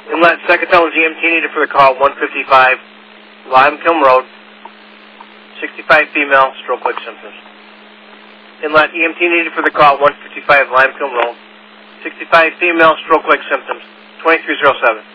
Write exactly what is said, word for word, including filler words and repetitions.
Inlet second tunnel G M T needed for the call, one fifty-five, Lime Kiln Road, sixty-five female, stroke-like symptoms. Inlet E M T needed for the call, one fifty-five, Lime Kiln Road, sixty-five female, stroke-like symptoms, twenty-three oh seven.